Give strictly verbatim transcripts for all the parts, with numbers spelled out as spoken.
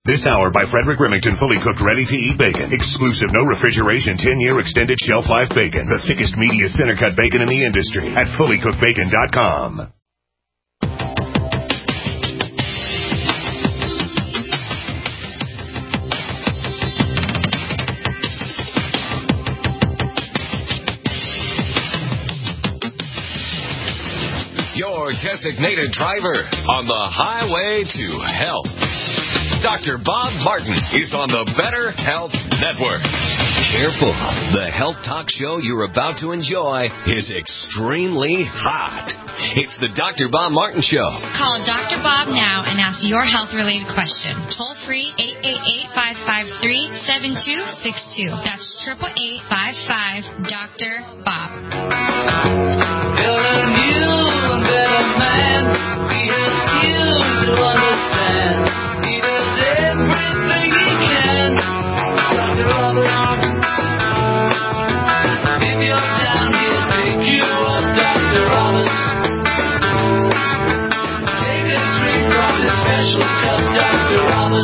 This hour by Frederick Remington, fully cooked, ready-to-eat bacon. Exclusive, no refrigeration, ten-year extended shelf life bacon. The thickest, meatiest, center-cut bacon in the industry at fully cooked bacon dot com. Your designated driver on the highway to health. Doctor Bob Martin is on the Better Health Network. Careful, the health talk show you're about to enjoy is extremely hot. It's the Doctor Bob Martin Show. Call Doctor Bob now and ask your health-related question. Toll free, eight eight eight, five five three, seven two six two. That's eight eight eight, five five, Doctor Bob. You're a new and better man. He helps you to understand. He does everything he can. Doctor Robert. If you're down, he'll pick you up. Doctor Robert. Take a drink from the special cup. Doctor Robert.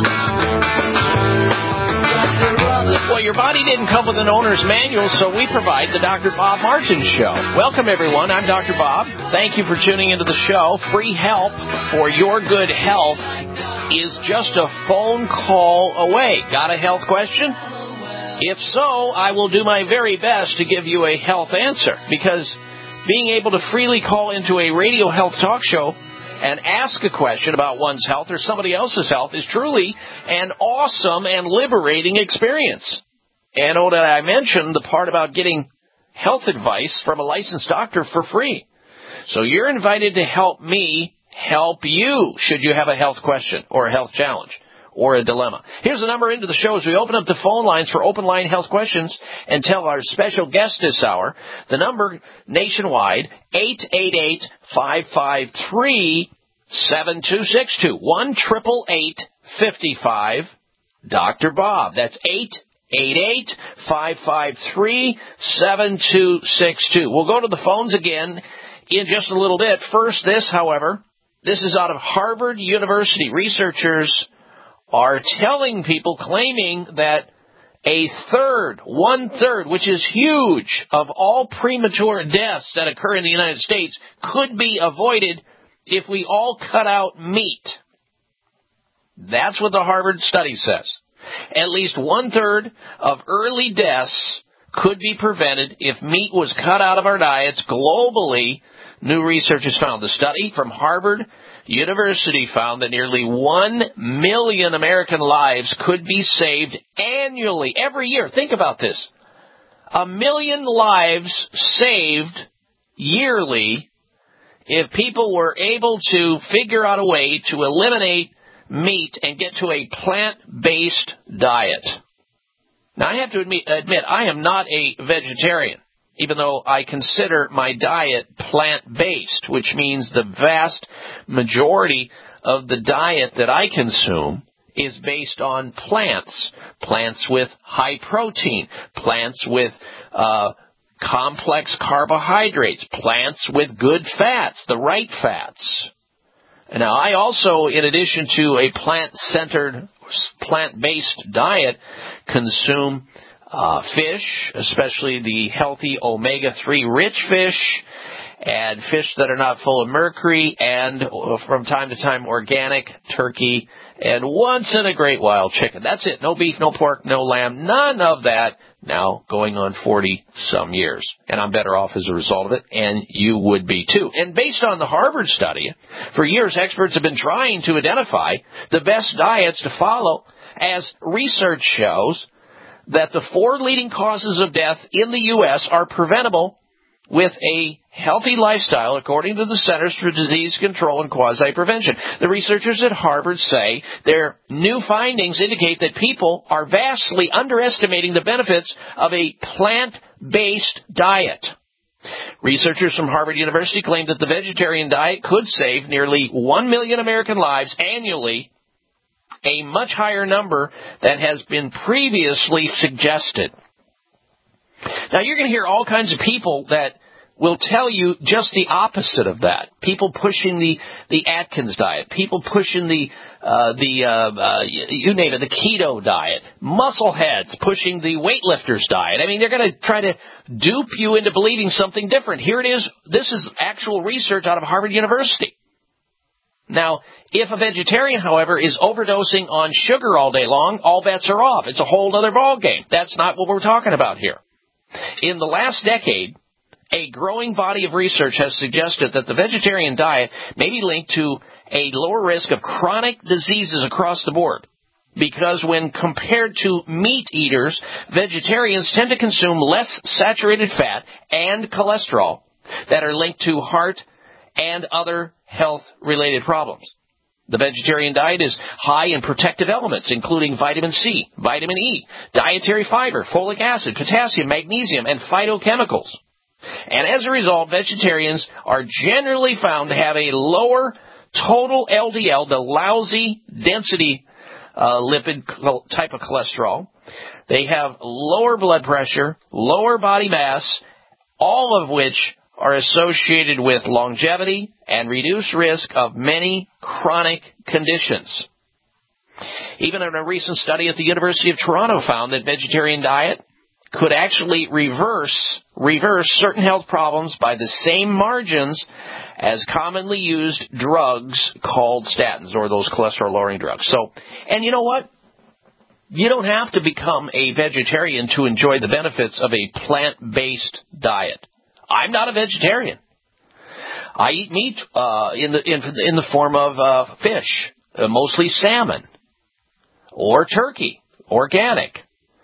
Doctor Robert. Well, your body didn't come with an owner's manual, so we provide the Doctor Bob Martin Show. Welcome, everyone. I'm Doctor Bob. Thank you for tuning into the show. Free help for your good health is just a phone call away. Got a health question? If so, I will do my very best to give you a health answer, because being able to freely call into a radio health talk show and ask a question about one's health or somebody else's health is truly an awesome and liberating experience. And oh, did I mention the part about getting health advice from a licensed doctor for free? So you're invited to help me help you should you have a health question or a health challenge or a dilemma. Here's the number into the show as we open up the phone lines for open line health questions and tell our special guest this hour. The number nationwide, eight eight eight, five five three, seven two six two. one eight eight eight, five five, Doctor Bob. That's eight eight eight, five five three, seven two six two. We'll go to the phones again in just a little bit. First, this, however, this is out of Harvard University. Researchers are telling people, claiming that a third, one-third, which is huge, of all premature deaths that occur in the United States could be avoided if we all cut out meat. That's what the Harvard study says. At least one-third of early deaths could be prevented if meat was cut out of our diets globally, new research has found. The study from Harvard University found that nearly one million American lives could be saved annually, every year. Think about this. A million lives saved yearly if people were able to figure out a way to eliminate meat and get to a plant-based diet. Now, I have to admit, admit, I am not a vegetarian, even though I consider my diet plant-based, which means the vast majority of the diet that I consume is based on plants, plants with high protein, plants with uh, complex carbohydrates, plants with good fats, the right fats. Now, I also, in addition to a plant-centered, plant-based diet, consume uh, fish, especially the healthy omega three rich fish, and fish that are not full of mercury, and uh, from time to time organic turkey, and once in a great while chicken. That's it. No beef, no pork, no lamb, none of that. Now going on forty-some years. And I'm better off as a result of it, and you would be too. And based on the Harvard study, for years experts have been trying to identify the best diets to follow, as research shows that the four leading causes of death in the U S are preventable with a healthy lifestyle, according to the Centers for Disease Control and Quasi-Prevention. The researchers at Harvard say their new findings indicate that people are vastly underestimating the benefits of a plant-based diet. Researchers from Harvard University claim that the vegetarian diet could save nearly one million American lives annually, a much higher number than has been previously suggested. Now, you're going to hear all kinds of people that will tell you just the opposite of that. People pushing the, the Atkins diet, people pushing the, uh, the, uh, uh, you name it, the keto diet, muscle heads pushing the weightlifters diet. I mean, they're going to try to dupe you into believing something different. Here it is. This is actual research out of Harvard University. Now, if a vegetarian, however, is overdosing on sugar all day long, all bets are off. It's a whole other ballgame. That's not what we're talking about here. In the last decade, a growing body of research has suggested that the vegetarian diet may be linked to a lower risk of chronic diseases across the board. Because when compared to meat eaters, vegetarians tend to consume less saturated fat and cholesterol that are linked to heart and other health-related problems. The vegetarian diet is high in protective elements, including vitamin C, vitamin E, dietary fiber, folic acid, potassium, magnesium, and phytochemicals. And as a result, vegetarians are generally found to have a lower total L D L, the lousy density uh, lipid type of cholesterol. They have lower blood pressure, lower body mass, all of which are associated with longevity and reduced risk of many chronic conditions. Even in a recent study at the University of Toronto found that vegetarian diet could actually reverse reverse certain health problems by the same margins as commonly used drugs called statins, or those cholesterol-lowering drugs. So, and you know what? You don't have to become a vegetarian to enjoy the benefits of a plant-based diet. I'm not a vegetarian. I eat meat uh, in the in, in the form of uh, fish, uh, mostly salmon, or turkey, organic.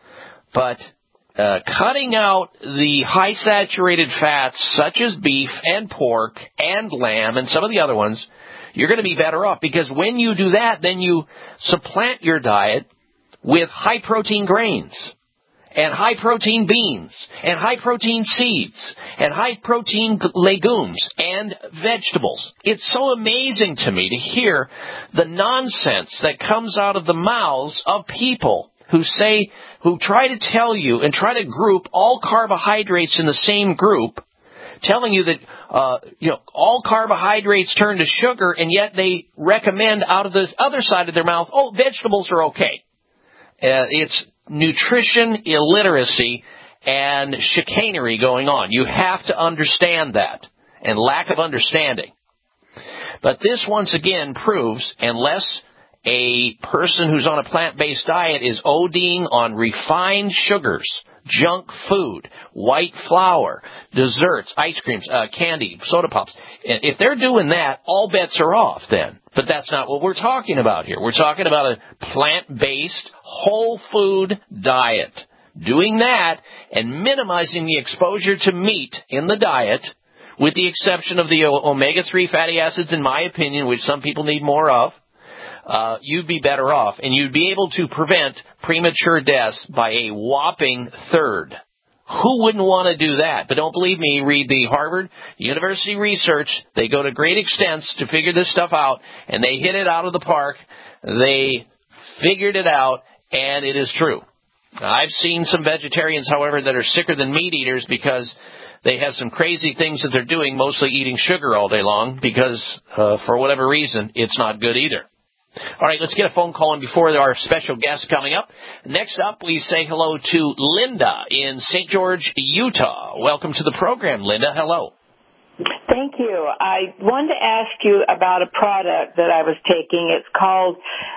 But uh, cutting out the high saturated fats such as beef and pork and lamb and some of the other ones, you're going to be better off, because when you do that, then you supplant your diet with high protein grains and high protein beans and high protein seeds and high protein legumes and vegetables. It's so amazing to me to hear the nonsense that comes out of the mouths of people who say, who try to tell you and try to group all carbohydrates in the same group, telling you that, uh, you know, all carbohydrates turn to sugar, and yet they recommend out of the other side of their mouth, oh, vegetables are okay. Uh, it's nutrition illiteracy and chicanery going on. You have to understand that, and lack of understanding. But this once again proves, unless a person who's on a plant-based diet is ODing on refined sugars, junk food, white flour, desserts, ice creams, uh, candy, soda pops, if they're doing that, all bets are off then. But that's not what we're talking about here. We're talking about a plant-based, whole food diet. Doing that and minimizing the exposure to meat in the diet, with the exception of the omega three fatty acids, in my opinion, which some people need more of, uh, you'd be better off. And you'd be able to prevent premature deaths by a whopping third. Who wouldn't want to do that? But don't believe me, read the Harvard University research. They go to great extents to figure this stuff out, and they hit it out of the park. They figured it out, and it is true. I've seen some vegetarians, however, that are sicker than meat eaters because they have some crazy things that they're doing, mostly eating sugar all day long, because uh, for whatever reason, it's not good either. All right, let's get a phone call in before our special guest coming up. Next up, we say hello to Linda in Saint George, Utah. Welcome to the program, Linda. Hello. Thank you. I wanted to ask you about a product that I was taking. It's called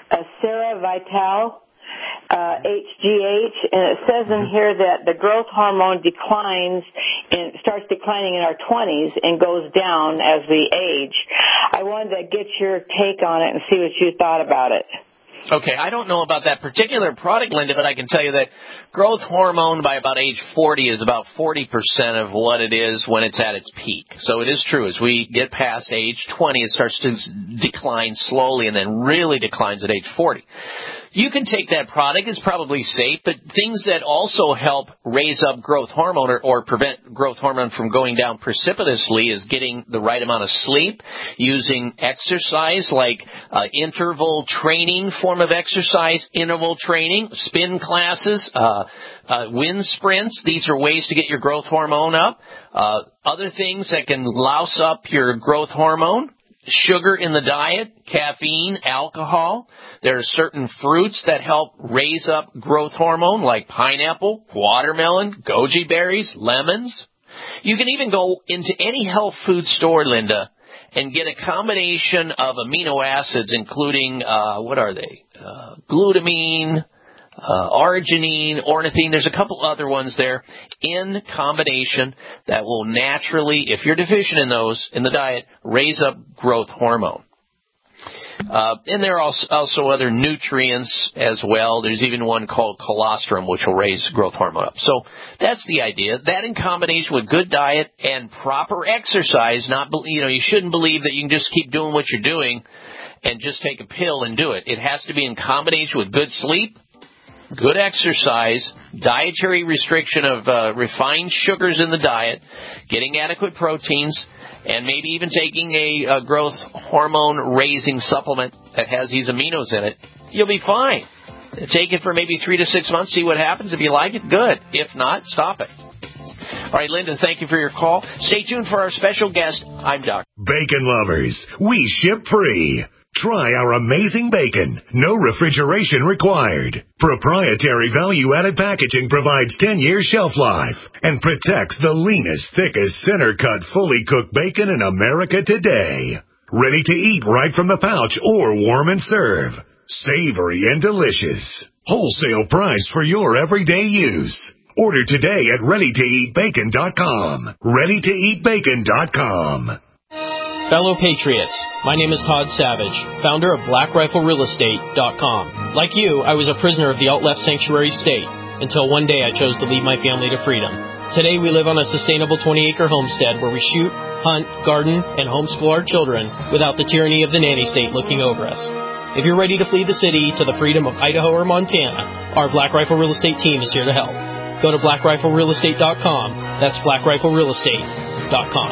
Acera Vital uh, H G H, and it says in here that the growth hormone declines and starts declining in our twenties and goes down as we age. I wanted to get your take on it and see what you thought about it. Okay, I don't know about that particular product, Linda, but I can tell you that growth hormone by about age forty is about forty percent of what it is when it's at its peak. So it is true. As we get past age twenty, it starts to decline slowly and then really declines at age forty. You can take that product. It's probably safe, but things that also help raise up growth hormone or, or prevent growth hormone from going down precipitously is getting the right amount of sleep, using exercise like uh, interval training form of exercise, interval training, spin classes, uh, uh, wind sprints. These are ways to get your growth hormone up. Uh, other things that can louse up your growth hormone. Sugar in the diet, caffeine, alcohol. There are certain fruits that help raise up growth hormone like pineapple, watermelon, goji berries, lemons. You can even go into any health food store, Linda, and get a combination of amino acids, including, uh, what are they? Uh, glutamine, Uh, arginine, ornithine, there's a couple other ones there in combination that will naturally, if you're deficient in those in the diet, raise up growth hormone. Uh, and there are also, also other nutrients as well. There's even one called colostrum, which will raise growth hormone up. So that's the idea. That in combination with good diet and proper exercise, not, you know, you shouldn't believe that you can just keep doing what you're doing and just take a pill and do it. It has to be in combination with good sleep, good exercise, dietary restriction of uh, refined sugars in the diet, getting adequate proteins, and maybe even taking a, a growth hormone-raising supplement that has these aminos in it. You'll be fine. Take it for maybe three to six months, see what happens. If you like it, good. If not, stop it. All right, Linda, thank you for your call. Stay tuned for our special guest. I'm Doctor Bacon lovers, we ship free. Try our amazing bacon. No refrigeration required. Proprietary value-added packaging provides ten years shelf life and protects the leanest, thickest, center-cut, fully cooked bacon in America today. Ready to eat right from the pouch or warm and serve. Savory and delicious. Wholesale price for your everyday use. Order today at ready to eat bacon dot com. ready to eat bacon dot com. Fellow Patriots, my name is Todd Savage, founder of Black Rifle Real Estate dot com. Like you, I was a prisoner of the alt-left sanctuary state until one day I chose to lead my family to freedom. Today we live on a sustainable twenty-acre homestead where we shoot, hunt, garden, and homeschool our children without the tyranny of the nanny state looking over us. If you're ready to flee the city to the freedom of Idaho or Montana, our Black Rifle Real Estate team is here to help. Go to Black Rifle Real Estate dot com. That's Black Rifle Real Estate dot com.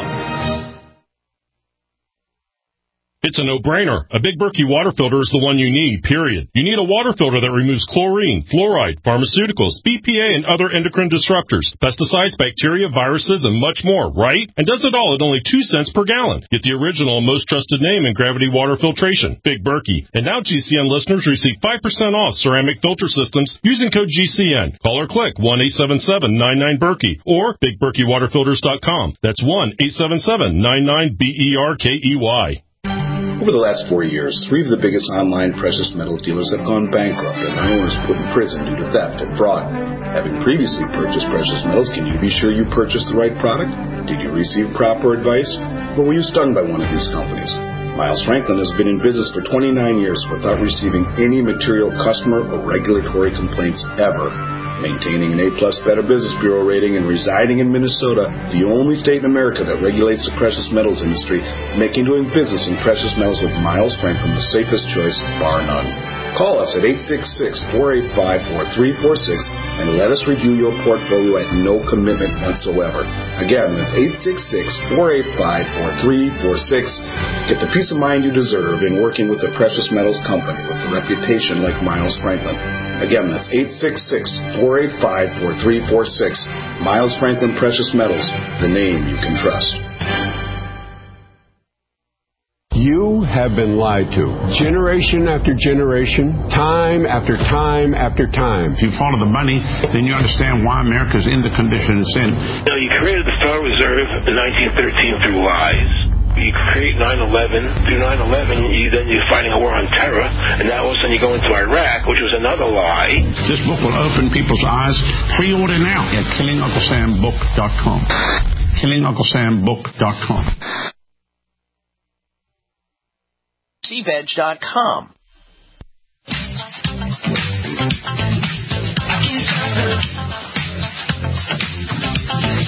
It's a no-brainer. A Big Berkey water filter is the one you need, period. You need a water filter that removes chlorine, fluoride, pharmaceuticals, B P A, and other endocrine disruptors, pesticides, bacteria, viruses, and much more, right? And does it all at only two cents per gallon. Get the original and most trusted name in gravity water filtration, Big Berkey. And now G C N listeners receive five percent off ceramic filter systems using code G C N. Call or click one eight seven seven nine nine Berkey or Big Berkey Water Filters dot com. That's one eight seven seven nine nine B E R K E Y. Over the last four years, three of the biggest online precious metals dealers have gone bankrupt and their owners put in prison due to theft and fraud. Having previously purchased precious metals, can you be sure you purchased the right product? Did you receive proper advice? Or were you stung by one of these companies? Miles Franklin has been in business for twenty-nine years without receiving any material customer or regulatory complaints ever. Maintaining an A-plus Better Business Bureau rating and residing in Minnesota, the only state in America that regulates the precious metals industry, making doing business in precious metals with Miles Franklin the safest choice, bar none. Call us at eight six six, four eight five, four three four six and let us review your portfolio at no commitment whatsoever. Again, that's eight six six, four eight five, four three four six. Get the peace of mind you deserve in working with a precious metals company with a reputation like Miles Franklin. Again, that's eight six six, four eight five, four three four six. Miles Franklin Precious Metals, the name you can trust. You have been lied to, generation after generation, time after time after time. If you follow the money, then you understand why America's in the condition it's in. Now, you created the Federal Reserve in nineteen thirteen through lies. You create nine eleven. Through nine eleven, you, then you're fighting a war on terror, and now all of a sudden you go into Iraq, which was another lie. This book will open people's eyes. Pre-order now at killing uncle sam book dot com. killing uncle sam book dot com. C veg dot com.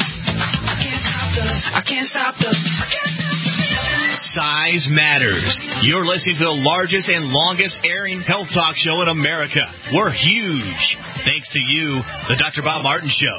Size matters. You're listening to the largest and longest airing health talk show in America. We're huge. Thanks to you, the Doctor Bob Martin Show.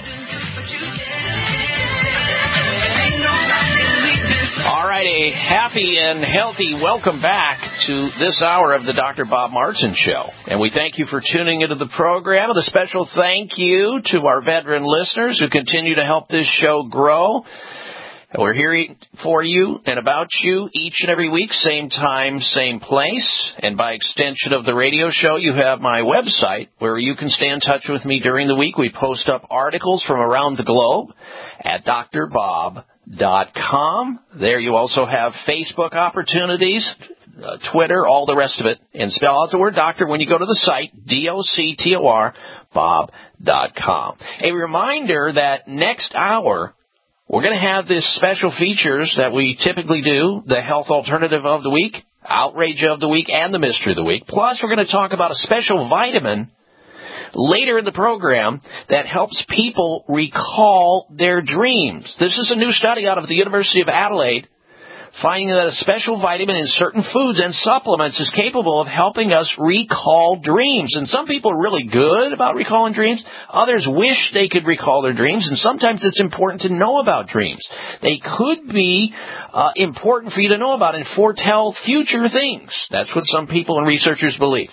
All righty, happy and healthy. Welcome back to this hour of the Doctor Bob Martin Show. And we thank you for tuning into the program. And a special thank you to our veteran listeners who continue to help this show grow. We're here for you and about you each and every week, same time, same place. And by extension of the radio show, you have my website where you can stay in touch with me during the week. We post up articles from around the globe at D R bob dot com. There you also have Facebook opportunities, uh, Twitter, all the rest of it. And spell out the word doctor when you go to the site, D O C T O R, bob dot com. A reminder that next hour, we're going to have this special features that we typically do, the health alternative of the week, outrage of the week, and the mystery of the week. Plus, we're going to talk about a special vitamin later in the program that helps people recall their dreams. This is a new study out of the University of Adelaide, finding that a special vitamin in certain foods and supplements is capable of helping us recall dreams. And some people are really good about recalling dreams. Others wish they could recall their dreams. And sometimes it's important to know about dreams. They could be uh, important for you to know about and foretell future things. That's what some people and researchers believe.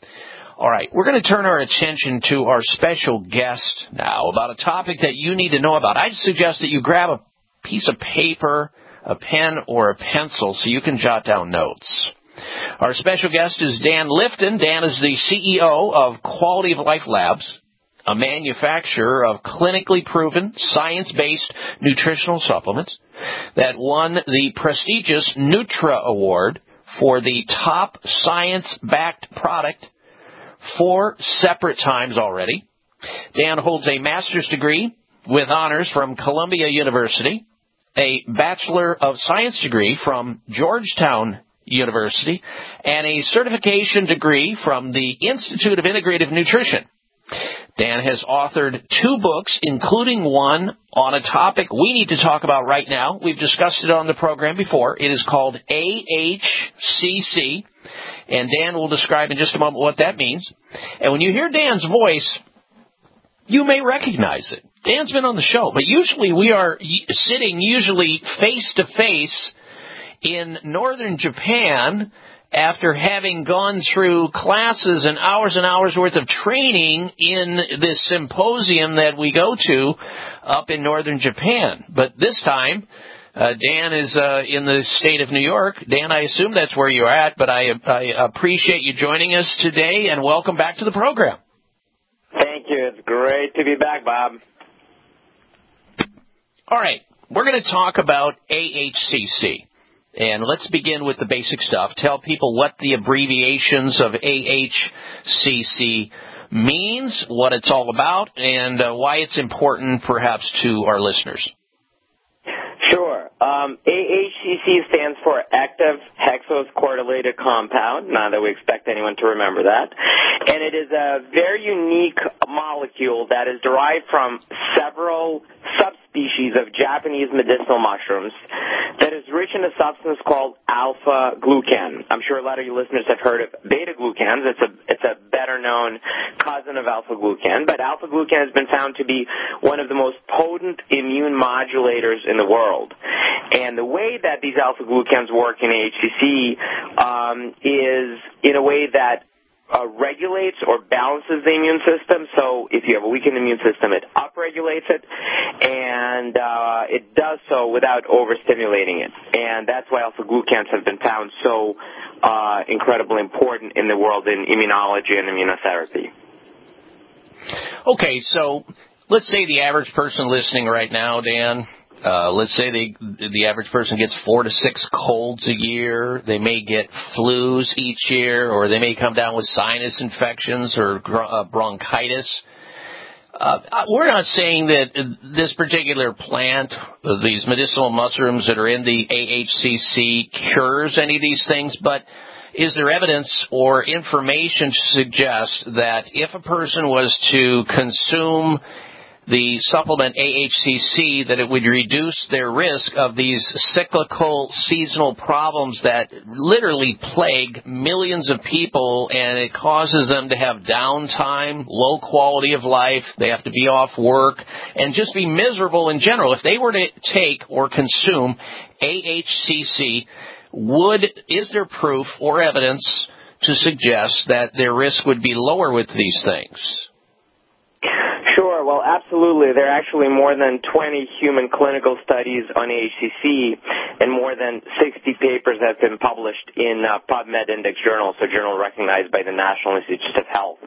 All right, we're going to turn our attention to our special guest now about a topic that you need to know about. I'd suggest that you grab a piece of paper, a pen, or a pencil so you can jot down notes. Our special guest is Dan Lifton. Dan is the C E O of Quality of Life Labs, a manufacturer of clinically proven, science-based nutritional supplements that won the prestigious Nutra Award for the top science-backed product four separate times already. Dan holds a master's degree with honors from Columbia University, a Bachelor of Science degree from Georgetown University, and a certification degree from the Institute of Integrative Nutrition. Dan has authored two books, including one on a topic we need to talk about right now. We've discussed it on the program before. It is called A H C C, and Dan will describe in just a moment what that means. And when you hear Dan's voice, you may recognize it. Dan's been on the show, but usually we are sitting usually face-to-face in northern Japan after having gone through classes and hours and hours worth of training in this symposium that we go to up in northern Japan. But this time, uh, Dan is uh, in the state of New York. Dan, I assume that's where you're at, but I, I appreciate you joining us today, and welcome back to the program. Thank you. It's great to be back, Bob. All right. We're going to talk about A H C C. And let's begin with the basic stuff. Tell people what the abbreviations of A H C C means, what it's all about, and uh, why it's important perhaps to our listeners. Sure. Um, A H C C stands for Active Hexose Cordylated Compound, not that we expect anyone to remember that. And it is a very unique molecule that is derived from several subspecies of Japanese medicinal mushrooms that is rich in a substance called alpha-glucan. I'm sure a lot of you listeners have heard of beta-glucans. It's a, it's a better-known cousin of alpha-glucan, but alpha-glucan has been found to be one of the most potent immune modulators in the world. And the way that these alpha-glucans work in A H C C um, is in a way that Uh, regulates or balances the immune system. So if you have a weakened immune system, it upregulates it, and uh, it does so without overstimulating it. And that's why alpha-glucans have been found so uh, incredibly important in the world in immunology and immunotherapy. Okay, so let's say the average person listening right now, Dan, Uh, let's say they, the average person gets four to six colds a year. They may get flus each year, or they may come down with sinus infections or uh, bronchitis. Uh, we're not saying that this particular plant, these medicinal mushrooms that are in the A H C C, cures any of these things, but is there evidence or information to suggest that if a person was to consume the supplement A H C C, that it would reduce their risk of these cyclical seasonal problems that literally plague millions of people, and it causes them to have downtime, low quality of life, they have to be off work, and just be miserable in general. If they were to take or consume A H C C, would is there proof or evidence to suggest that their risk would be lower with these things? Sure. Well, absolutely. There are actually more than twenty human clinical studies on A H C C and more than sixty papers that have been published in uh, PubMed Index journals, so journal recognized by the National Institutes of Health.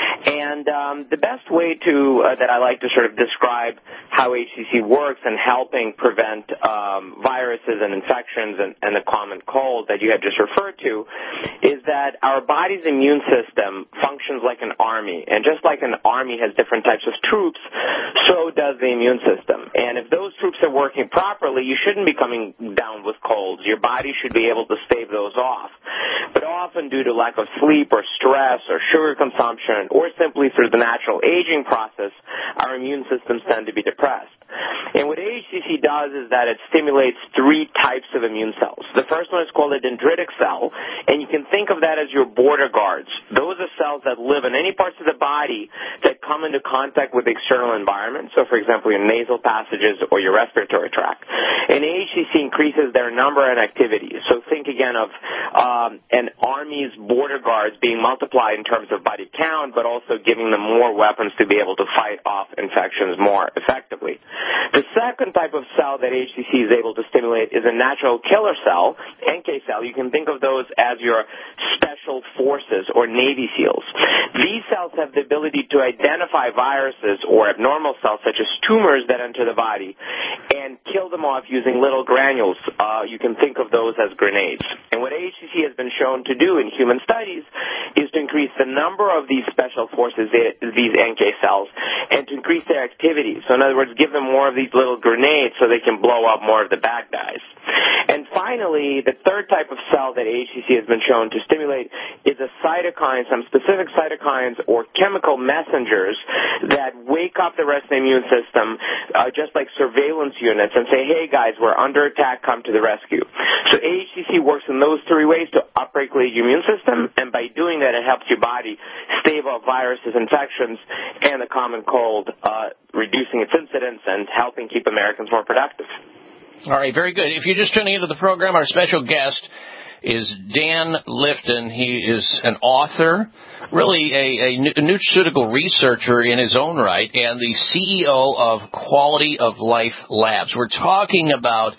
And um, the best way to uh, that I like to sort of describe how A H C C works in helping prevent um, viruses and infections and, and the common cold that you have just referred to is that our body's immune system functions like an army. And just like an army has different types of troops, so does the immune system. And if those troops are working properly, you shouldn't be coming down with colds. Your body should be able to stave those off. But often due to lack of sleep or stress or sugar consumption or simply through the natural aging process, our immune systems tend to be depressed. And what A H C C does is that it stimulates three types of immune cells. The first one is called a dendritic cell, and you can think of that as your border guards. Those are cells that live in any parts of the body that come into contact with the external environment, so for example your nasal passages or your respiratory tract. And A H C C increases their number and activity. So think again of um, an army's border guards being multiplied in terms of body count, but also giving them more weapons to be able to fight off infections more effectively. The second type of cell that A H C C is able to stimulate is a natural killer cell, N K cell. You can think of those as your special forces or Navy SEALs. These cells have the ability to identify viruses or abnormal cells such as tumors that enter the body and kill them off using little granules. Uh, you can think of those as grenades. And what A H C C has been shown to do in human studies is to increase the number of these special forces, these N K cells, and to increase their activity. So in other words, give them more of these little grenades so they can blow up more of the bad guys. And finally, the third type of cell that A H C C has been shown to stimulate is a cytokine, some specific cytokines or chemical messengers that wake up the rest of the immune system, uh, just like surveillance units, and say, hey guys, we're under attack, come to the rescue. So A H C C works in those three ways to upregulate your immune system, and by doing that, it helps your body stave off viruses, infections, and the common cold, uh, reducing its incidence and helping keep Americans more productive. All right, very good. If you're just tuning into the program, our special guest is Dan Lifton. He is an author, really a, a nutraceutical researcher in his own right, and the C E O of Quality of Life Labs. We're talking about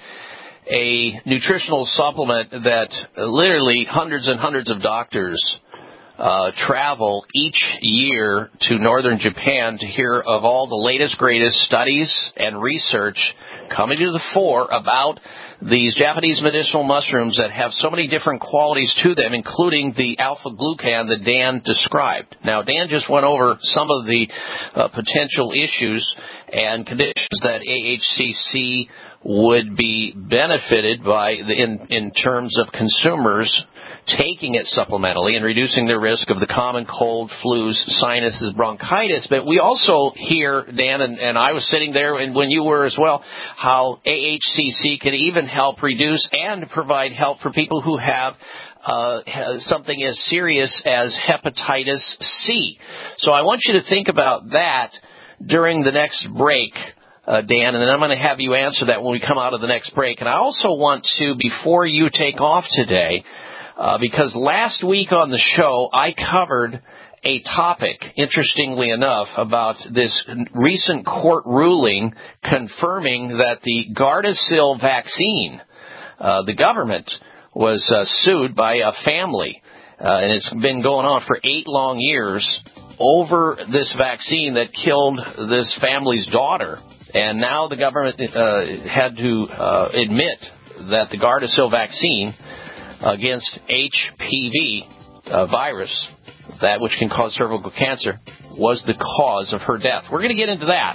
a nutritional supplement that literally hundreds and hundreds of doctors Uh, travel each year to northern Japan to hear of all the latest, greatest studies and research coming to the fore about these Japanese medicinal mushrooms that have so many different qualities to them, including the alpha-glucan that Dan described. Now, Dan just went over some of the uh, potential issues and conditions that A H C C would be benefited by the, in, in terms of consumers taking it supplementally and reducing their risk of the common cold, flus, sinuses, bronchitis. But we also hear, Dan, and, and I was sitting there, and when you were as well, how A H C C can even help reduce and provide help for people who have uh, something as serious as hepatitis C. So I want you to think about that during the next break, Uh, Dan, and then I'm going to have you answer that when we come out of the next break. And I also want to, before you take off today, uh, because last week on the show I covered a topic, interestingly enough, about this recent court ruling confirming that the Gardasil vaccine, uh, the government was uh, sued by a family, uh, and it's been going on for eight long years over this vaccine that killed this family's daughter. And now the government uh, had to uh, admit that the Gardasil vaccine against H P V uh, virus, that which can cause cervical cancer, was the cause of her death. We're going to get into that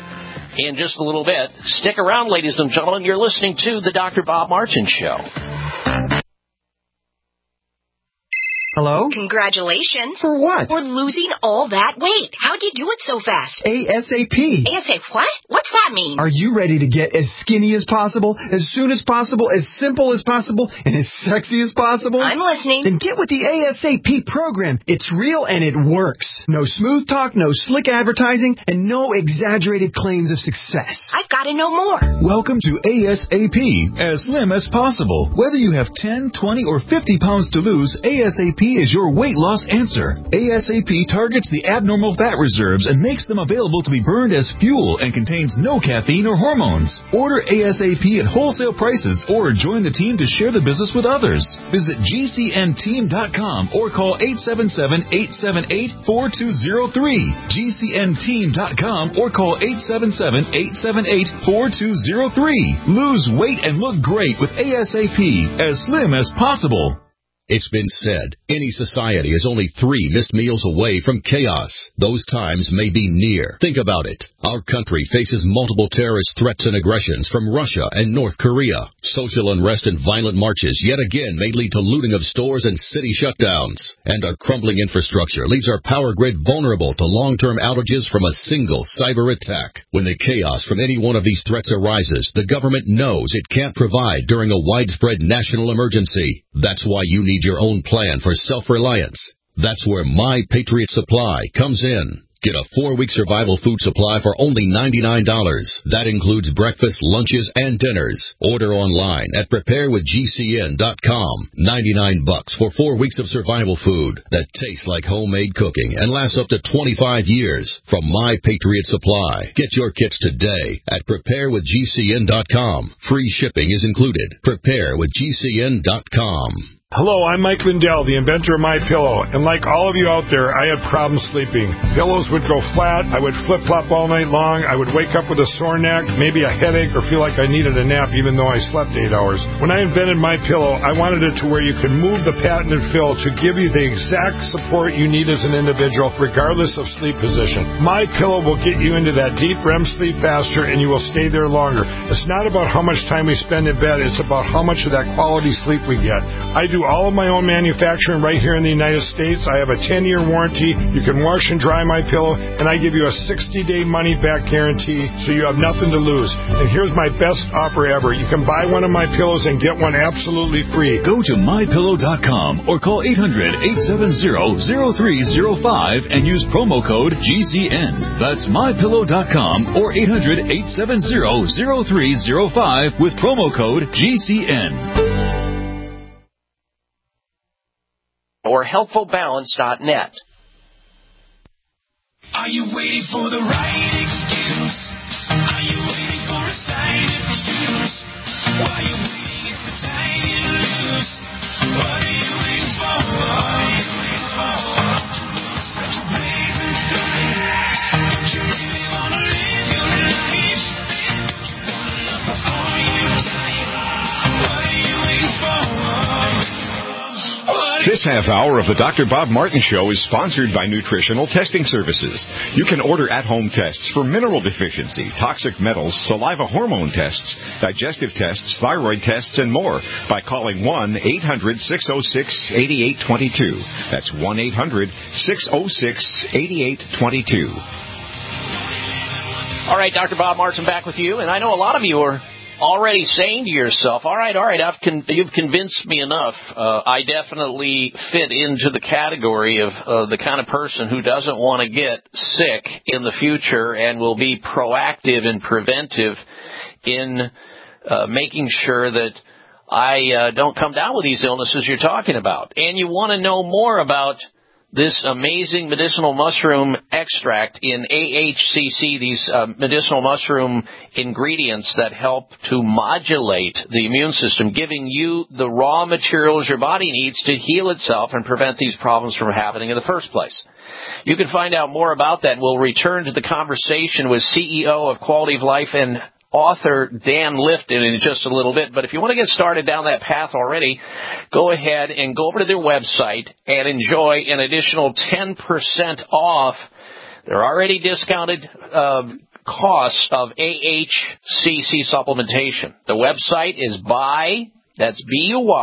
in just a little bit. Stick around, ladies and gentlemen. You're listening to the Doctor Bob Martin Show. Hello? Congratulations. For what? For losing all that weight. How'd you do it so fast? ASAP. ASAP what? What's that mean? Are you ready to get as skinny as possible, as soon as possible, as simple as possible, and as sexy as possible? I'm listening. Then get with the ASAP program. It's real and it works. No smooth talk, no slick advertising, and no exaggerated claims of success. I've got to know more. Welcome to ASAP, as slim as possible. Whether you have ten, twenty, or fifty pounds to lose, ASAP is your weight loss answer. ASAP targets the abnormal fat reserves and makes them available to be burned as fuel and contains no caffeine or hormones. Order ASAP at wholesale prices or join the team to share the business with others. Visit G C N team dot com or call eight seven seven, eight seven eight, four two zero three. G C N team dot com or call eight seven seven, eight seven eight, four two zero three. Lose weight and look great with ASAP, as slim as possible. It's been said, any society is only three missed meals away from chaos. Those times may be near. Think about it. Our country faces multiple terrorist threats and aggressions from Russia and North Korea. Social unrest and violent marches yet again may lead to looting of stores and city shutdowns. And our crumbling infrastructure leaves our power grid vulnerable to long-term outages from a single cyber attack. When the chaos from any one of these threats arises, the government knows it can't provide during a widespread national emergency. That's why you need your own plan for self-reliance. That's where My Patriot Supply comes in. Get a four-week survival food supply for only ninety-nine dollars. That includes breakfast, lunches, and dinners. Order online at prepare with G C N dot com. ninety-nine bucks for four weeks of survival food that tastes like homemade cooking and lasts up to twenty-five years from My Patriot Supply. Get your kits today at prepare with G C N dot com. Free shipping is included. prepare with G C N dot com. Hello, I'm Mike Lindell, the inventor of MyPillow, and like all of you out there, I had problems sleeping. Pillows would go flat, I would flip-flop all night long, I would wake up with a sore neck, maybe a headache, or feel like I needed a nap even though I slept eight hours. When I invented MyPillow, I wanted it to where you could move the patented fill to give you the exact support you need as an individual, regardless of sleep position. MyPillow will get you into that deep R E M sleep faster, and you will stay there longer. It's not about how much time we spend in bed, it's about how much of that quality sleep we get. I do all of my own manufacturing right here in the United States. I have a ten-year warranty. You can wash and dry my pillow, and I give you a sixty-day money-back guarantee, so you have nothing to lose. And here's my best offer ever. You can buy one of my pillows and get one absolutely free. Go to my pillow dot com or call eight hundred, eight seven zero, zero three zero five and use promo code G C N. That's my pillow dot com or eight hundred, eight seven zero, zero three zero five with promo code G C N. Or healthful balance dot net. Are you waiting for the right excuse? Are you waiting for a sign of the shoes? Why are you waiting? It's the time you lose. What are you waiting for? What are you waiting for? Got your ways inside. Don't you really want to live your life? Don't you want to love before you die? What are you waiting for? This half hour of the Doctor Bob Martin Show is sponsored by Nutritional Testing Services. You can order at-home tests for mineral deficiency, toxic metals, saliva hormone tests, digestive tests, thyroid tests, and more by calling one eight hundred, six oh six, eight eight two two. That's one eight hundred, six oh six, eight eight two two. All right, Doctor Bob Martin back with you, and I know a lot of you are already saying to yourself, all right, all right, I've con- you've convinced me enough. Uh, I definitely fit into the category of uh, the kind of person who doesn't want to get sick in the future and will be proactive and preventive in uh, making sure that I uh, don't come down with these illnesses you're talking about. And you want to know more about this amazing medicinal mushroom extract in A H C C, these uh, medicinal mushroom ingredients that help to modulate the immune system, giving you the raw materials your body needs to heal itself and prevent these problems from happening in the first place. You can find out more about that. We'll return to the conversation with C E O of Quality of Life and author Dan Lifton in just a little bit. But if you want to get started down that path already, go ahead and go over to their website and enjoy an additional ten percent off their already discounted uh, costs of A H C C supplementation. The website is buy, that's B U Y,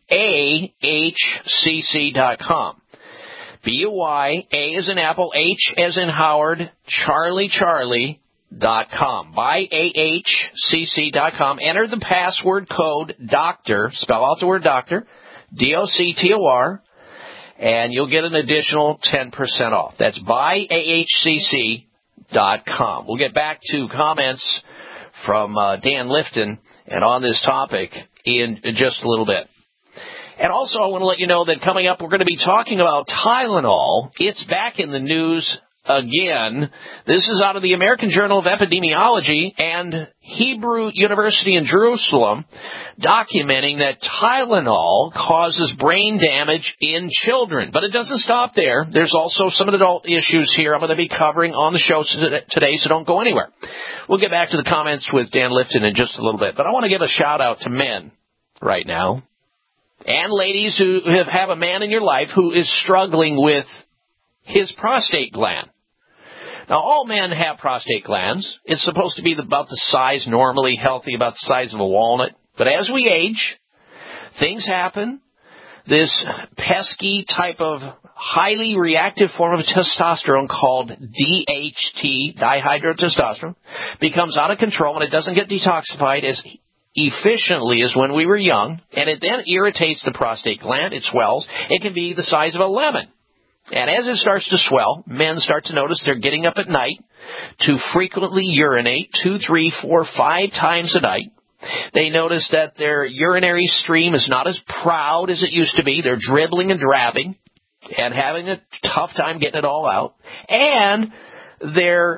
A H C C dot com. B U Y, A as in Apple, H as in Howard, Charlie Charlie dot com. Buy A H C C dot com. Enter the password code DOCTOR, spell out the word doctor, D O C T O R, and you'll get an additional ten percent off. That's buy A H C C dot com. We'll get back to comments from uh, Dan Lifton and on this topic in just a little bit. And also, I want to let you know that coming up, we're going to be talking about Tylenol. It's back in the news again. This is out of the American Journal of Epidemiology and Hebrew University in Jerusalem, documenting that Tylenol causes brain damage in children. But it doesn't stop there. There's also some adult issues here I'm going to be covering on the show today, so don't go anywhere. We'll get back to the comments with Dan Lifton in just a little bit. But I want to give a shout-out to men right now, and ladies who have, have a man in your life who is struggling with his prostate gland. Now, all men have prostate glands. It's supposed to be about the size normally healthy, about the size of a walnut. But as we age, things happen. This pesky type of highly reactive form of testosterone called D H T, dihydrotestosterone, becomes out of control and it doesn't get detoxified as efficiently as when we were young, and it then irritates the prostate gland. It swells. It can be the size of a lemon. And as it starts to swell, men start to notice they're getting up at night to frequently urinate two, three, four, five times a night. They notice that their urinary stream is not as proud as it used to be. They're dribbling and drabbing and having a tough time getting it all out. And their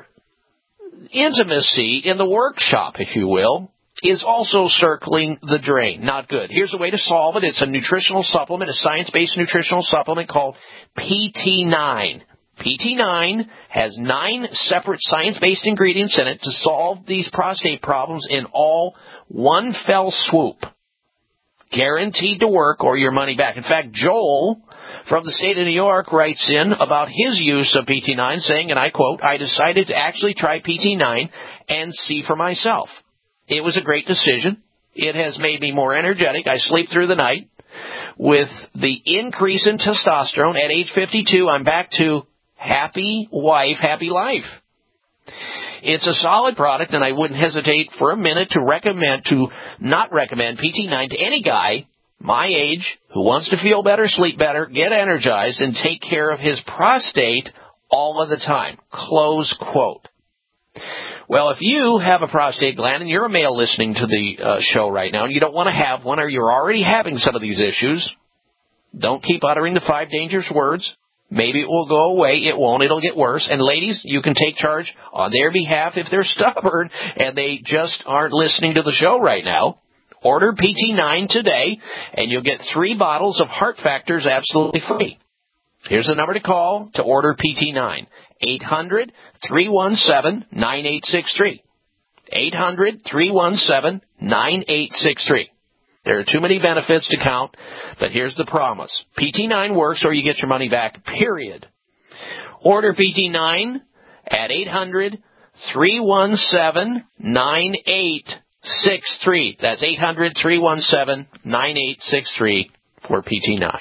intimacy in the workshop, if you will, is also circling the drain. Not good. Here's a way to solve it. It's a nutritional supplement, a science-based nutritional supplement called P T nine. P T nine has nine separate science-based ingredients in it to solve these prostate problems in all one fell swoop. Guaranteed to work or your money back. In fact, Joel from the state of New York writes in about his use of P T nine, saying, and I quote, "I decided to actually try P T nine and see for myself. It was a great decision. It has made me more energetic. I sleep through the night. With the increase in testosterone at age fifty-two, I'm back to happy wife, happy life." It's a solid product, and I wouldn't hesitate for a minute to recommend, to not recommend P T nine to any guy my age who wants to feel better, sleep better, get energized, and take care of his prostate all of the time. Close quote. Well, if you have a prostate gland and you're a male listening to the uh, show right now and you don't want to have one or you're already having some of these issues, don't keep uttering the five dangerous words. Maybe it will go away. It won't. It'll get worse. And ladies, you can take charge on their behalf if they're stubborn and they just aren't listening to the show right now. Order P T nine today and you'll get three bottles of Heart Factors absolutely free. Here's the number to call to order P T nine. eight hundred, three one seven, nine eight six three. eight hundred, three one seven, nine eight six three. There are too many benefits to count, but here's the promise. P T nine works or you get your money back, period. Order P T nine at eight hundred, three one seven, nine eight six three. That's eight hundred, three one seven, nine eight six three for P T nine.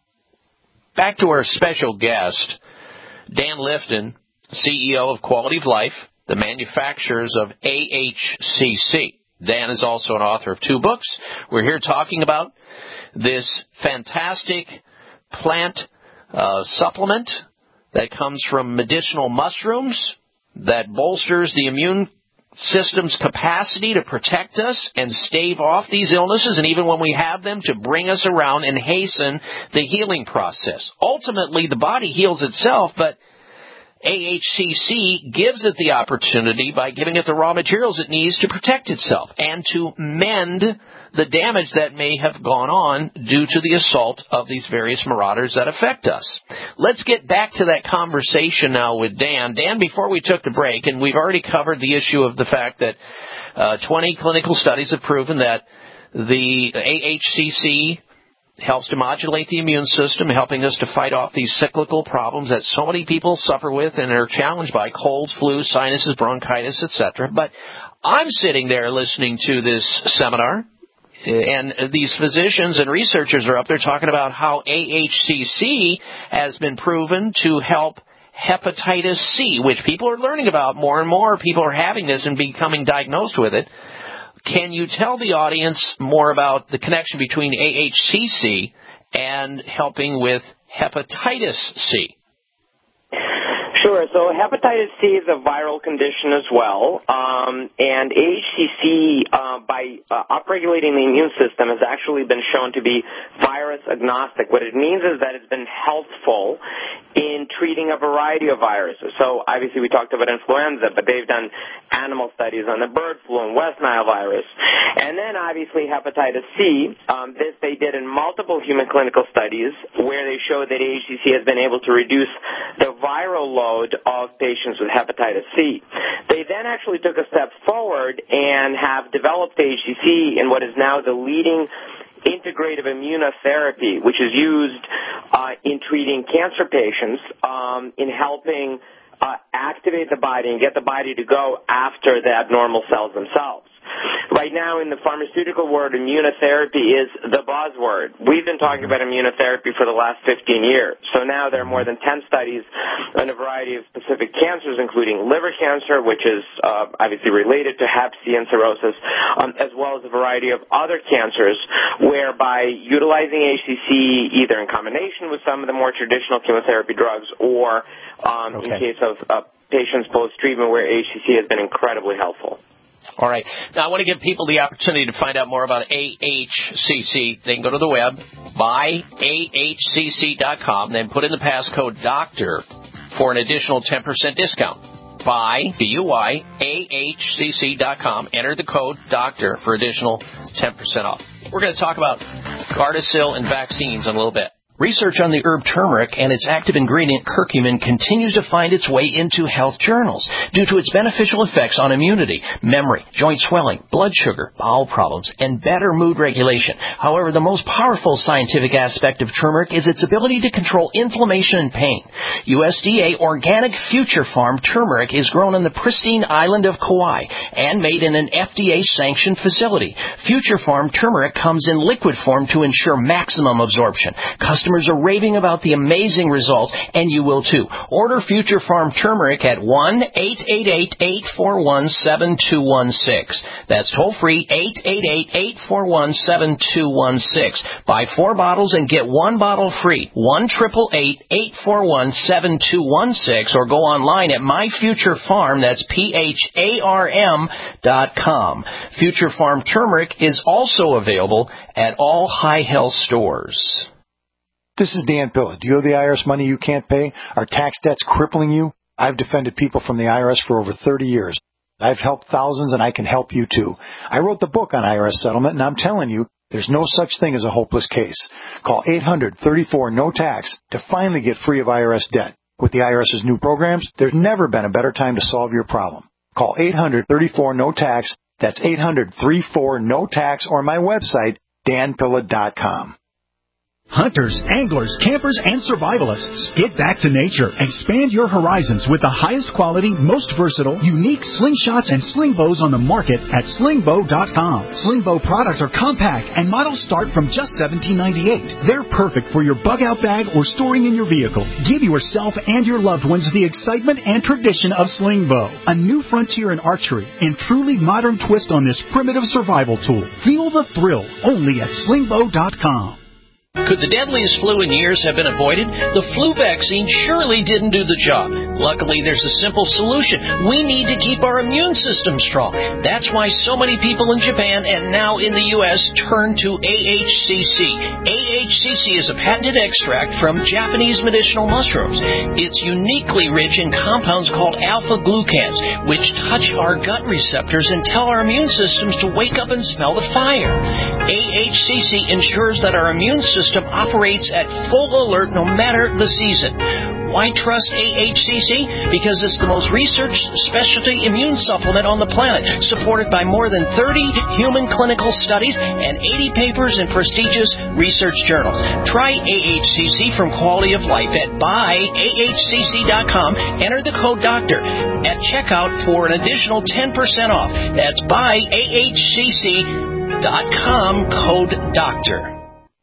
Back to our special guest, Dan Lifton, C E O of Quality of Life, the manufacturers of A H C C. Dan is also an author of two books. We're here talking about this fantastic plant uh, supplement that comes from medicinal mushrooms that bolsters the immune system's capacity to protect us and stave off these illnesses, and even when we have them, to bring us around and hasten the healing process. Ultimately, the body heals itself, but A H C C gives it the opportunity by giving it the raw materials it needs to protect itself and to mend the damage that may have gone on due to the assault of these various marauders that affect us. Let's get back to that conversation now with Dan. Dan, before we took the break, and we've already covered the issue of the fact that uh, twenty clinical studies have proven that the A H C C helps to modulate the immune system, helping us to fight off these cyclical problems that so many people suffer with and are challenged by: colds, flu, sinuses, bronchitis, et cetera. But I'm sitting there listening to this seminar, And these physicians and researchers are up there talking about how A H C C has been proven to help hepatitis C, which people are learning about more and more. People are having this and becoming diagnosed with it. Can you tell the audience more about the connection between A H C C and helping with hepatitis C? Sure. So hepatitis C is a viral condition as well, um, and A H C C, uh, by uh, upregulating the immune system, has actually been shown to be virus agnostic. What it means is that it's been healthful in treating a variety of viruses. So obviously we talked about influenza, but they've done animal studies on the bird flu and West Nile virus. And then obviously hepatitis C, um, this they did in multiple human clinical studies where they showed that A H C C has been able to reduce the viral load of patients with hepatitis C. They then actually took a step forward and have developed A H C C in what is now the leading integrative immunotherapy, which is used uh, in treating cancer patients, um, in helping uh, activate the body and get the body to go after the abnormal cells themselves. Right now in the pharmaceutical world, immunotherapy is the buzzword. We've been talking about immunotherapy for the last fifteen years. So now there are more than ten studies on a variety of specific cancers, including liver cancer, which is uh, obviously related to hep C and cirrhosis, um, as well as a variety of other cancers, whereby utilizing A H C C either in combination with some of the more traditional chemotherapy drugs or um, Okay. in case of uh, patients post-treatment where A H C C has been incredibly helpful. All right. Now, I want to give people the opportunity to find out more about A H C C. They can go to the web, buy A H C C dot com, then put in the passcode DOCTOR for an additional ten percent discount. Buy, B U Y, A H C C dot com. Enter the code DOCTOR for additional ten percent off. We're going to talk about Gardasil and vaccines in a little bit. Research on the herb turmeric and its active ingredient curcumin continues to find its way into health journals due to its beneficial effects on immunity, memory, joint swelling, blood sugar, bowel problems, and better mood regulation. However, the most powerful scientific aspect of turmeric is its ability to control inflammation and pain. U S D A organic Future Farm turmeric is grown on the pristine island of Kauai and made in an F D A-sanctioned facility. Future Farm turmeric comes in liquid form to ensure maximum absorption. Customers are raving about the amazing results, and you will too. Order Future Farm turmeric at one eight eight eight, eight four one, seven two one six. That's toll free, eight eight eight, eight four one, seven two one six. Buy four bottles and get one bottle free. one eight eight eight, eight four one, seven two one six, or go online at My Future Farm, that's P H A R M dot com. Future Farm turmeric is also available at all High Health stores. This is Dan Pilla. Do you owe the I R S money you can't pay? Are tax debts crippling you? I've defended people from the I R S for over thirty years. I've helped thousands, and I can help you too. I wrote the book on I R S settlement, and I'm telling you, there's no such thing as a hopeless case. Call eight hundred, thirty-four, no tax to finally get free of I R S debt. With the IRS's new programs, there's never been a better time to solve your problem. Call eight hundred, thirty-four, no tax. That's eight hundred, thirty-four, no tax, or my website, dan pilla dot com. Hunters, anglers, campers, and survivalists. Get back to nature. Expand your horizons with the highest quality, most versatile, unique slingshots and sling bows on the market at sling bow dot com. Sling bow products are compact and models start from just seventeen ninety-eight. They're perfect for your bug-out bag or storing in your vehicle. Give yourself and your loved ones the excitement and tradition of sling bow. A new frontier in archery and truly modern twist on this primitive survival tool. Feel the thrill only at sling bow dot com. Could the deadliest flu in years have been avoided? The flu vaccine surely didn't do the job. Luckily, there's a simple solution. We need to keep our immune system strong. That's why so many people in Japan and now in the U S turn to A H C C. A H C C is a patented extract from Japanese medicinal mushrooms. It's uniquely rich in compounds called alpha-glucans, which touch our gut receptors and tell our immune systems to wake up and smell the fire. A H C C ensures that our immune system system operates at full alert no matter the season. Why trust A H C C? Because it's the most researched specialty immune supplement on the planet, supported by more than thirty human clinical studies and eighty papers in prestigious research journals. Try A H C C from Quality of Life at buy A H C C dot com. Enter the code DOCTOR at checkout for an additional ten percent off. That's buy A H C C dot com, code DOCTOR.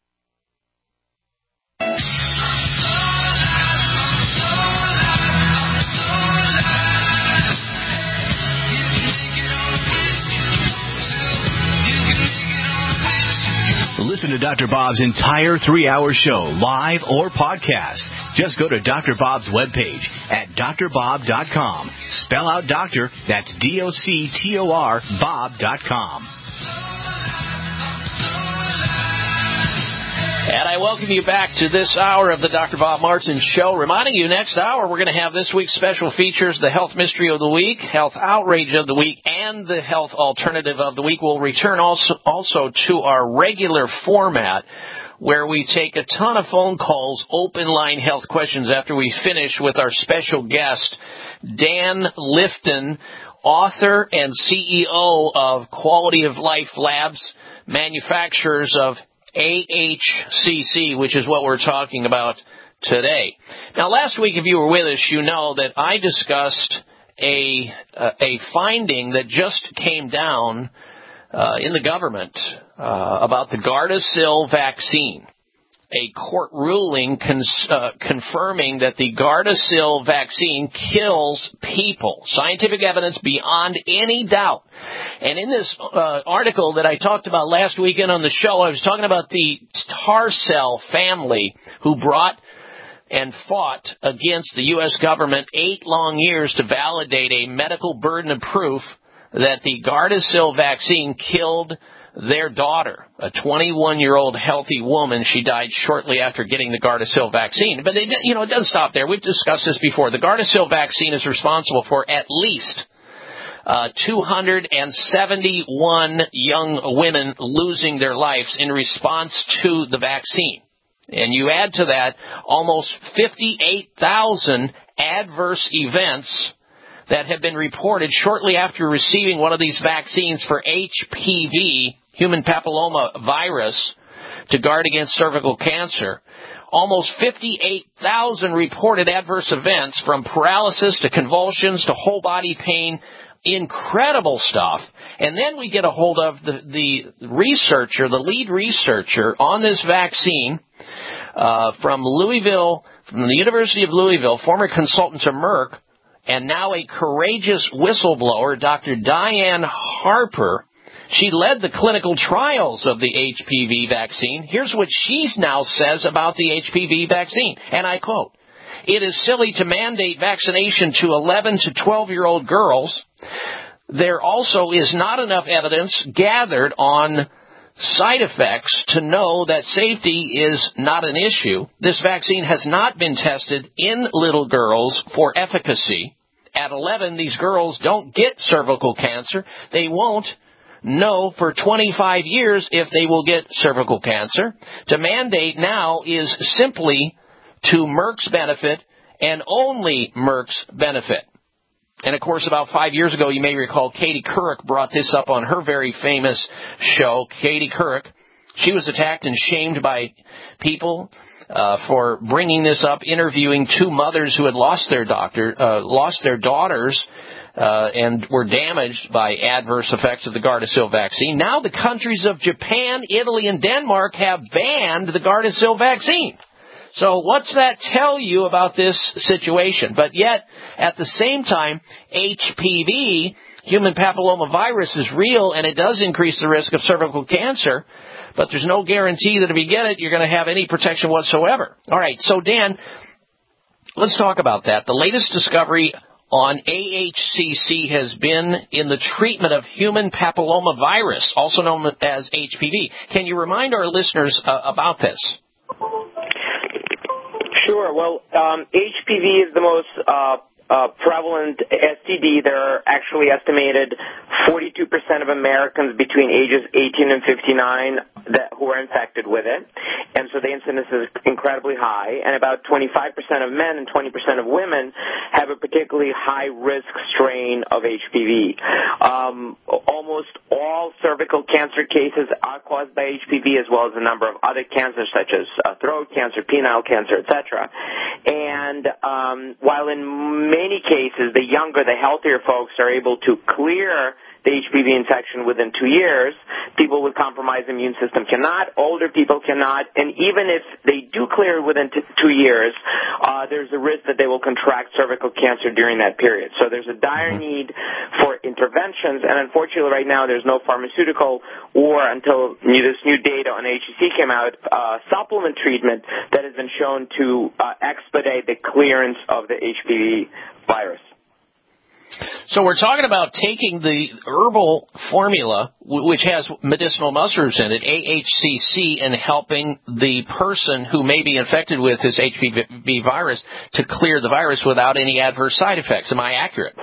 Listen to Doctor Bob's entire three-hour show, live or podcast. Just go to Doctor Bob's webpage at D R bob dot com. Spell out doctor, that's D O C T O R, Bob dot com. And I welcome you back to this hour of the Doctor Bob Martin Show. Reminding you, next hour we're going to have this week's special features, the Health Mystery of the Week, Health Outrage of the Week, and the Health Alternative of the Week. We'll return also, also to our regular format where we take a ton of phone calls, open line health questions after we finish with our special guest, Dan Lifton, author and C E O of Quality of Life Labs, manufacturers of A H C C, which is what we're talking about today. Now, last week, if you were with us, you know that I discussed a uh, a finding that just came down uh, in the government uh, about the Gardasil vaccine. A court ruling cons- uh, confirming that the Gardasil vaccine kills people. Scientific evidence beyond any doubt. And in this uh, article that I talked about last weekend on the show, I was talking about the Tarsell family who brought and fought against the U S government eight long years to validate a medical burden of proof that the Gardasil vaccine killed their daughter, a twenty-one-year-old healthy woman. She died shortly after getting the Gardasil vaccine. But, it, you know, it doesn't stop there. We've discussed this before. The Gardasil vaccine is responsible for at least uh, two hundred seventy-one young women losing their lives in response to the vaccine. And you add to that almost fifty-eight thousand adverse events that have been reported shortly after receiving one of these vaccines for H P V, human papilloma virus, to guard against cervical cancer. Almost fifty-eight thousand reported adverse events, from paralysis to convulsions to whole body pain. Incredible stuff. And then we get a hold of the, the researcher, the lead researcher on this vaccine uh, from Louisville, from the University of Louisville, former consultant to Merck, and now a courageous whistleblower, Doctor Diane Harper. She led the clinical trials of the H P V vaccine. Here's what she now says about the H P V vaccine, and I quote, "It is silly to mandate vaccination to eleven to twelve-year-old girls. There also is not enough evidence gathered on side effects to know that safety is not an issue. This vaccine has not been tested in little girls for efficacy. At eleven, these girls don't get cervical cancer. They won't know for twenty-five years if they will get cervical cancer. To mandate now is simply to Merck's benefit and only Merck's benefit." And, of course, about five years ago, you may recall, Katie Couric brought this up on her very famous show. Katie Couric, she was attacked and shamed by people uh, for bringing this up, interviewing two mothers who had lost their doctor, uh, lost their daughters uh, and were damaged by adverse effects of the Gardasil vaccine. Now the countries of Japan, Italy, and Denmark have banned the Gardasil vaccine. So what's that tell you about this situation? But yet, at the same time, H P V, human papilloma virus, is real, and it does increase the risk of cervical cancer, but there's no guarantee that if you get it, you're going to have any protection whatsoever. All right, so Dan, let's talk about that. The latest discovery on A H C C has been in the treatment of human papilloma virus, also known as H P V. Can you remind our listeners uh, about this? Sure. Well, um, H P V is the most uh, uh, prevalent S T D. There are actually estimated forty-two percent of Americans between ages eighteen and fifty-nine that, who are infected with it. And so the incidence is incredibly high. And about twenty-five percent of men and twenty percent of women have a particularly high-risk strain of H P V. Um, almost all cervical cancer cases are caused by H P V, as well as a number of other cancers such as uh, throat cancer, penile cancer, et cetera. And um, while in many cases the younger, the healthier folks are able to clear the H P V infection within two years. People with compromised immune system cannot. Older people cannot. And even if they do clear within t- two years, uh, there's a risk that they will contract cervical cancer during that period. So there's a dire need for interventions, and unfortunately right now there's no pharmaceutical or, until new, this new data on H C C came out, uh, supplement treatment that has been shown to uh, expedite the clearance of the H P V virus. So we're talking about taking the herbal formula, which has medicinal mushrooms in it, A H C C, and helping the person who may be infected with this H P V virus to clear the virus without any adverse side effects. Am I accurate?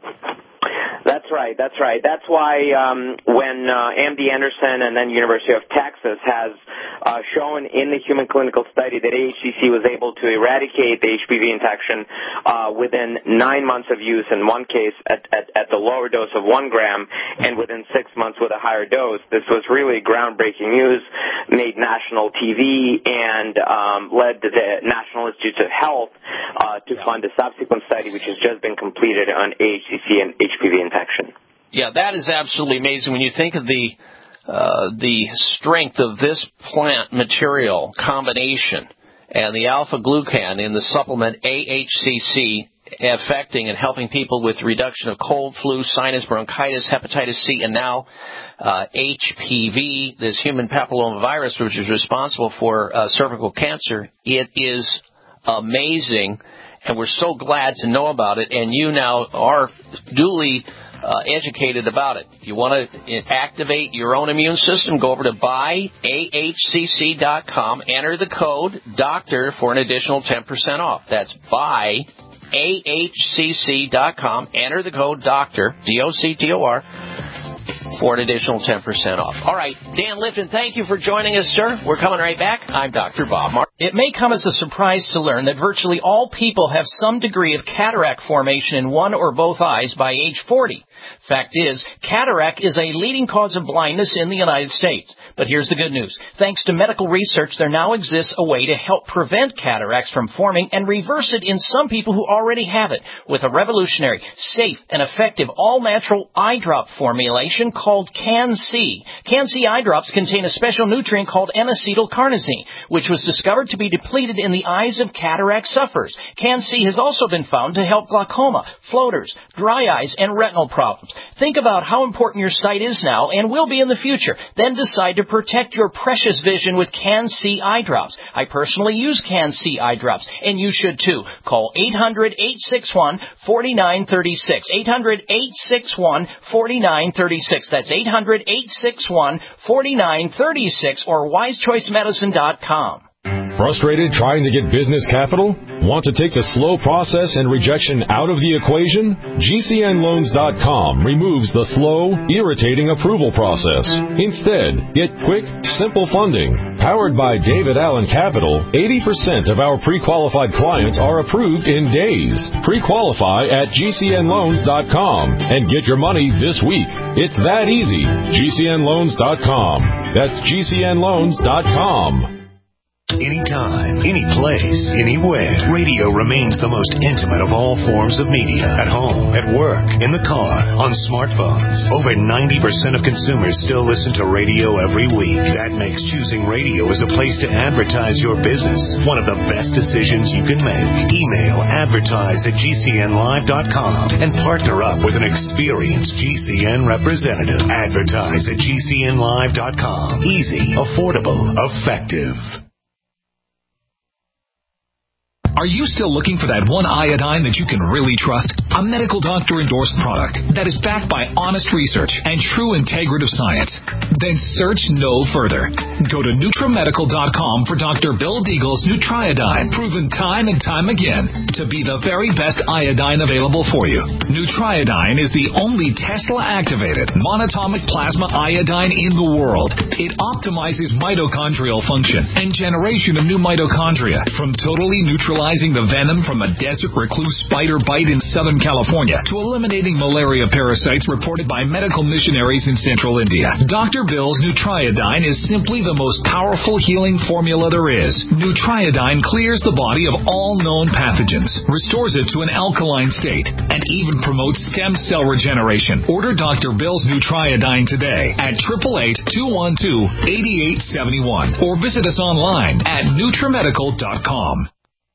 That's right. That's right. That's why um, when uh, M D Anderson and then University of Texas has uh, shown in the human clinical study that A H C C was able to eradicate the H P V infection uh, within nine months of use in one case at, at, at the lower dose of one gram, and within six months with a higher dose. This was really groundbreaking news, made national T V, and um, led the National Institutes of Health uh, to fund a subsequent study which has just been completed on A H C C and H P V infection. Yeah, that is absolutely amazing when you think of the uh, the strength of this plant material combination and the alpha-glucan in the supplement A H C C affecting and helping people with reduction of cold, flu, sinus, bronchitis, hepatitis C, and now uh, H P V, this human papillomavirus, which is responsible for uh, cervical cancer. It is amazing, and we're so glad to know about it, and you now are duly Uh, educated about it. If you want to activate your own immune system, go over to buy A H C C dot com, enter the code DOCTOR for an additional ten percent off. That's buy A H C C dot com, enter the code DOCTOR, D O C T O R, for an additional ten percent off. All right, Dan Lifton, thank you for joining us, sir. We're coming right back. I'm Doctor Bob Martin. It may come as a surprise to learn that virtually all people have some degree of cataract formation in one or both eyes by age forty. Fact is, cataract is a leading cause of blindness in the United States. But here's the good news. Thanks to medical research, there now exists a way to help prevent cataracts from forming and reverse it in some people who already have it with a revolutionary, safe, and effective all-natural eye drop formulation called Can-C. Can-C eye drops contain a special nutrient called N-acetylcarnosine, which was discovered to be depleted in the eyes of cataract sufferers. Can-C has also been found to help glaucoma, floaters, dry eyes, and retinal problems. Think about how important your sight is now and will be in the future. Then decide to protect your precious vision with Can-C eye drops. I personally use Can-C eye drops, and you should too. Call eight hundred, eight six one, four nine three six. eight hundred, eight six one, four nine three six. That's eight hundred, eight six one, four nine three six or wise choice medicine dot com. Frustrated trying to get business capital? Want to take the slow process and rejection out of the equation? G C N loans dot com removes the slow, irritating approval process. Instead, get quick, simple funding. Powered by David Allen Capital, eighty percent of our pre-qualified clients are approved in days. Pre-qualify at G C N loans dot com and get your money this week. It's that easy. G C N loans dot com. That's G C N loans dot com. Anytime, any place, anywhere, radio remains the most intimate of all forms of media. At home, at work, in the car, on smartphones. Over ninety percent of consumers still listen to radio every week. That makes choosing radio as a place to advertise your business one of the best decisions you can make. Email advertise at G C N live dot com and partner up with an experienced G C N representative. Advertise at G C N live dot com. Easy, affordable, effective. Are you still looking for that one iodine that you can really trust? A medical doctor endorsed product that is backed by honest research and true integrative science? Then search no further. Go to Nutra Medical dot com for Doctor Bill Deagle's Nutriodine, proven time and time again to be the very best iodine available for you. Nutriodine is the only Tesla-activated monatomic plasma iodine in the world. It optimizes mitochondrial function and generation of new mitochondria from totally neutralized neutralizing the venom from a desert recluse spider bite in Southern California to eliminating malaria parasites reported by medical missionaries in Central India. Doctor Bill's Nutriodine is simply the most powerful healing formula there is. Nutriodine clears the body of all known pathogens, restores it to an alkaline state, and even promotes stem cell regeneration. Order Doctor Bill's Nutriodine today at eight eight eight, two one two, eight eight seven one or visit us online at Nutrimedical dot com.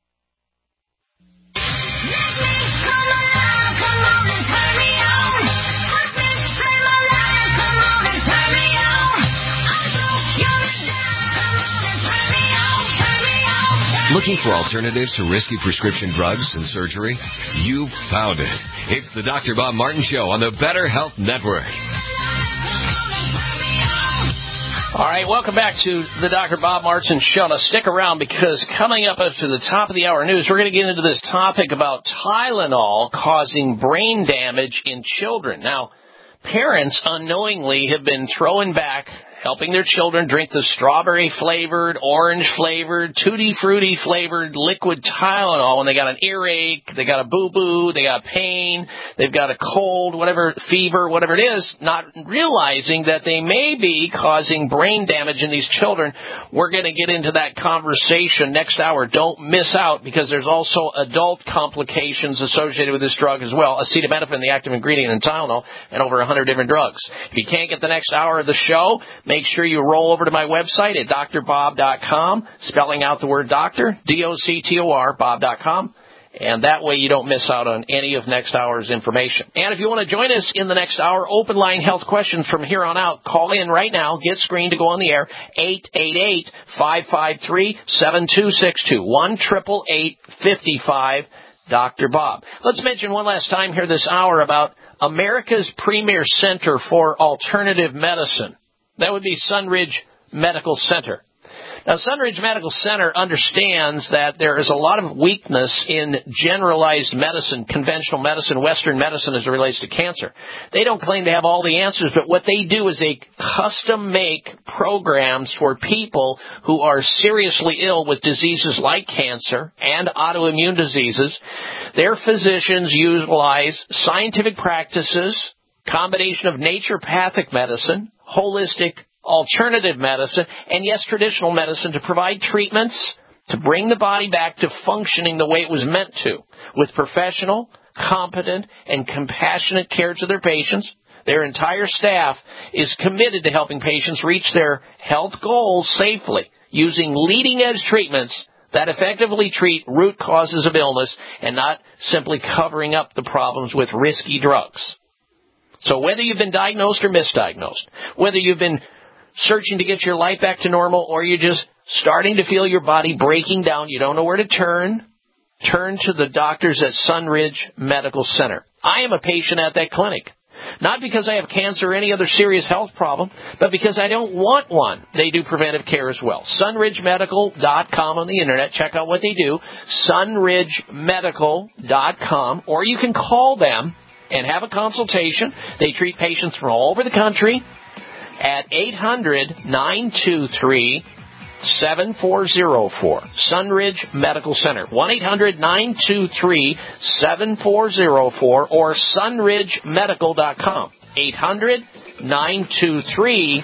Looking for alternatives to risky prescription drugs and surgery? You've found it. It's the Doctor Bob Martin Show on the Better Health Network. All right, welcome back to the Doctor Bob Martin Show. Now, stick around because coming up to the top of the hour news, we're going to get into this topic about Tylenol causing brain damage in children. Now, parents unknowingly have been throwing back, helping their children drink the strawberry-flavored, orange-flavored, tutti-frutti-flavored liquid Tylenol when they got an earache, they got a boo-boo, they got pain, they've got a cold, whatever, fever, whatever it is, not realizing that they may be causing brain damage in these children. We're going to get into that conversation next hour. Don't miss out because there's also adult complications associated with this drug as well. Acetaminophen, the active ingredient in Tylenol, and over one hundred different drugs. If you can't get the next hour of the show, make sure you roll over to my website at doctor bob dot com, spelling out the word doctor, D O C T O R, bob dot com, and that way you don't miss out on any of next hour's information. And if you want to join us in the next hour, open line health questions from here on out. Call in right now, get screened to go on the air, eight eight eight, five five three, seven two six two, one eight eight eight, five five, Doctor Bob. Let's mention one last time here this hour about America's premier center for alternative medicine. That would be Sunridge Medical Center. Now, Sunridge Medical Center understands that there is a lot of weakness in generalized medicine, conventional medicine, Western medicine as it relates to cancer. They don't claim to have all the answers, but what they do is they custom make programs for people who are seriously ill with diseases like cancer and autoimmune diseases. Their physicians utilize scientific practices, combination of naturopathic medicine, holistic alternative medicine, and yes, traditional medicine to provide treatments to bring the body back to functioning the way it was meant to, with professional, competent, and compassionate care to their patients. Their entire staff is committed to helping patients reach their health goals safely using leading-edge treatments that effectively treat root causes of illness and not simply covering up the problems with risky drugs. So whether you've been diagnosed or misdiagnosed, whether you've been searching to get your life back to normal or you're just starting to feel your body breaking down, you don't know where to turn, turn to the doctors at Sunridge Medical Center. I am a patient at that clinic. Not because I have cancer or any other serious health problem, but because I don't want one. They do preventive care as well. Sunridge Medical dot com on the Internet. Check out what they do. Sunridge Medical dot com. Or you can call them and have a consultation. They treat patients from all over the country at eight hundred, nine two three, seven four zero four. Sunridge Medical Center. one eight hundred, nine two three, seven four zero four or sunridge medical dot com. eight hundred, nine two three,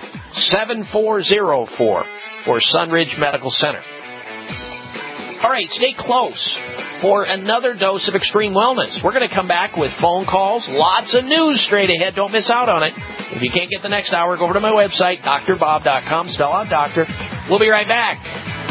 seven four zero four for Sunridge Medical Center. All right, stay close for another dose of Extreme Wellness. We're going to come back with phone calls, lots of news straight ahead. Don't miss out on it. If you can't get the next hour, go over to my website, doctor bob dot com, spell out doctor. We'll be right back.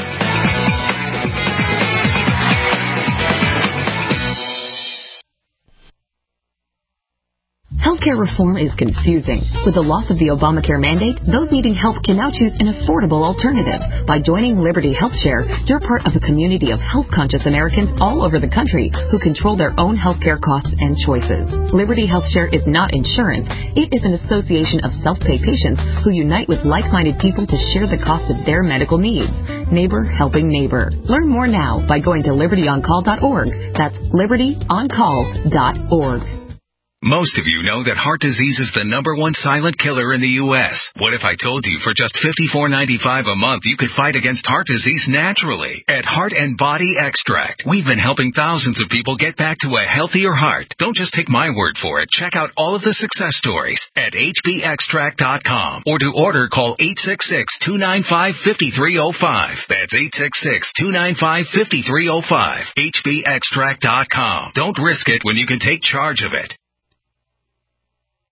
Healthcare reform is confusing. With the loss of the Obamacare mandate, those needing help can now choose an affordable alternative. By joining Liberty HealthShare, you're part of a community of health-conscious Americans all over the country who control their own healthcare costs and choices. Liberty HealthShare is not insurance. It is an association of self-pay patients who unite with like-minded people to share the cost of their medical needs. Neighbor helping neighbor. Learn more now by going to liberty on call dot org. That's liberty on call dot org. Most of you know that heart disease is the number one silent killer in the U S. What if I told you for just fifty-four ninety-five a month you could fight against heart disease naturally? At Heart and Body Extract, we've been helping thousands of people get back to a healthier heart. Don't just take my word for it. Check out all of the success stories at H B extract dot com, or to order, call eight six six, two nine five, five three zero five. That's eight six six, two nine five, five three zero five. H B extract dot com. Don't risk it when you can take charge of it.